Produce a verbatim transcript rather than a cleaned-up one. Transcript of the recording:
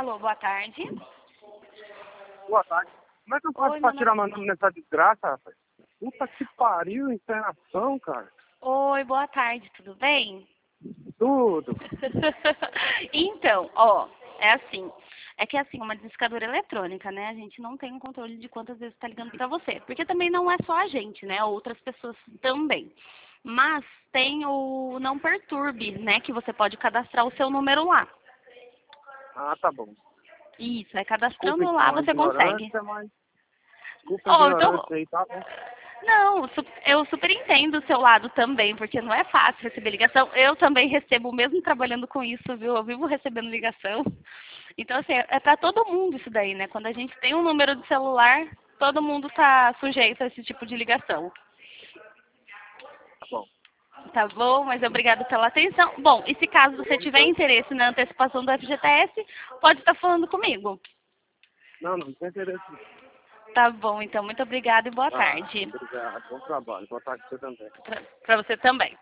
Alô, boa tarde. Boa tarde. Como é que eu faço Oi, pra meu tirar nome- meu nome nessa desgraça, rapaz? Puta que pariu, internação, cara. Oi, boa tarde, tudo bem? Tudo. Então, ó, é assim. É que é assim, uma discadora eletrônica, né? A gente não tem um controle de quantas vezes tá ligando pra você. Porque também não é só a gente, né? Outras pessoas também. Mas tem o Não Perturbe, né? Que você pode cadastrar o seu número lá. Ah, tá bom. Isso, é Desculpa cadastrando lá então a você consegue. ignorância, mas... Desculpa a Ó, então, ignorância aí, tá bom? não, su- eu super entendo o seu lado também, porque não é fácil receber ligação. Eu também recebo, mesmo trabalhando com isso, viu? Eu vivo recebendo ligação. Então, assim, é para todo mundo isso daí, né? Quando a gente tem um número de celular, todo mundo tá sujeito a esse tipo de ligação. Tá bom. Tá bom? Mas obrigado pela atenção. Bom, e se caso você tiver interesse na antecipação do F G T S, pode estar falando comigo. Não, não tem interesse. Tá bom, então, muito obrigada e boa Ah, tarde. obrigado. Bom trabalho. Boa tarde pra você também. Para você também.